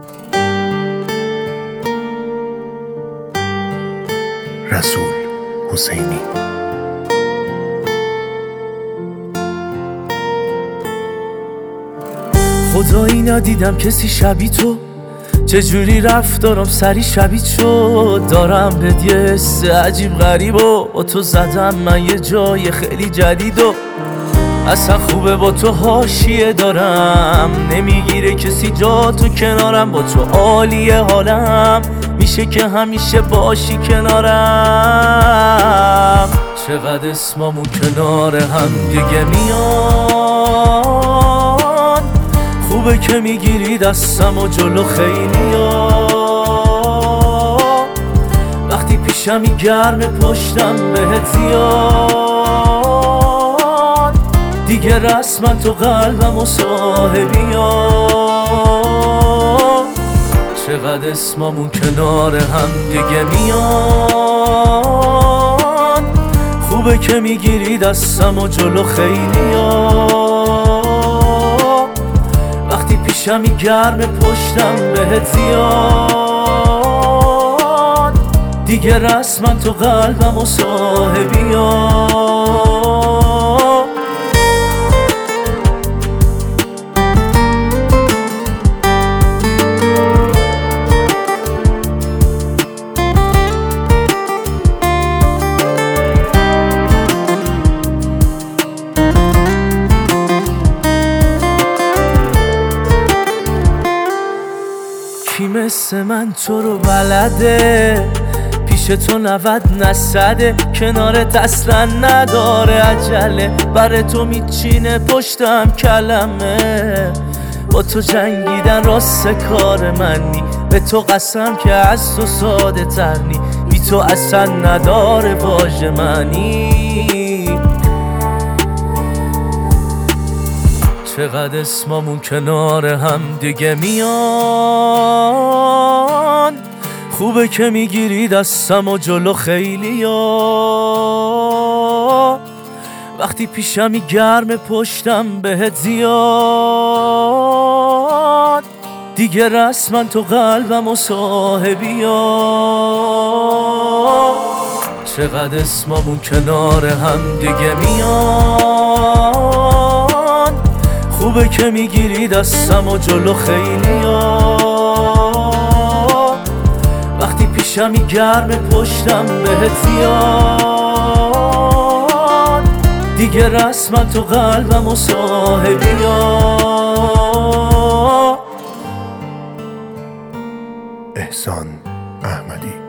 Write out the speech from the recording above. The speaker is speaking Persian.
رسول حسینی. خدایی ندیدم کسی شبیه تو، چجوری رفتارم سری شبیه شد. دارم بهت یه حس عجیب غریب و با تو زدم من یه جای خیلی جدید و اصلا خوبه با تو حاشیه دارم، نمیگیره کسی جا تو کنارم، با تو عالیه حالم، میشه که همیشه باشی کنارم. چقدر اسمامون کنار هم دیگه میان، خوبه که میگیری دستم و جلو خیلی ها. وقتی پیشمی گرم پشتم بهت زیاد، دیگه رسما تو قلبم و صاحبی ها. چقدر اسمامون کنار هم دیگه میان، خوبه که میگیری دستم و جلو خیلی ها. وقتی پیشمی گرم پشتم بهت زیاد، دیگه رسما تو قلبم و صاحبی ها. کی مثل من تو رو بلده، پیش تو 90 نسده، کنارت اصلا نداره عجله، بر تو میچینه پشتم کلمه. با تو جنگیدن راست کار منی، به تو قسم که از تو ساده ترنی، بی تو اصلا نداره واژه معنی. چقدر اسمامون کنار هم دیگه میان، خوبه که میگیری دستم و جلو خیلی ها. وقتی پیشمی گرم پشتم بهت زیاد، دیگه رسما تو قلبم و صاحبی ها. چقدر اسمامون کنار هم دیگه میان، خوبه که میگیری دستم و جلو خیلی ها. وقتی پیشمی گرم پشتم بهت زیاد، دیگه رسما تو قلبم و صاحبی ها. احسان احمدی.